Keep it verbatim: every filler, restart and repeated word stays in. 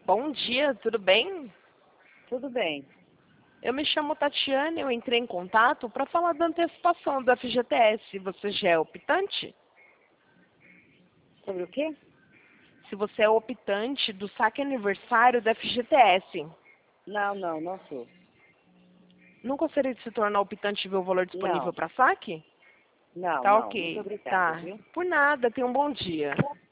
Bom dia, tudo bem? Tudo bem. Eu me chamo Tatiane, eu entrei em contato para falar da antecipação do F G T S. Você já é optante? Sobre o quê? Se você é optante do saque aniversário do F G T S. Não, não, não sou. Não gostaria de se tornar optante e ver o valor disponível Não, para saque? não, Tá não. Muito ok. obrigada, Tá. viu? Por nada, tenha um bom dia.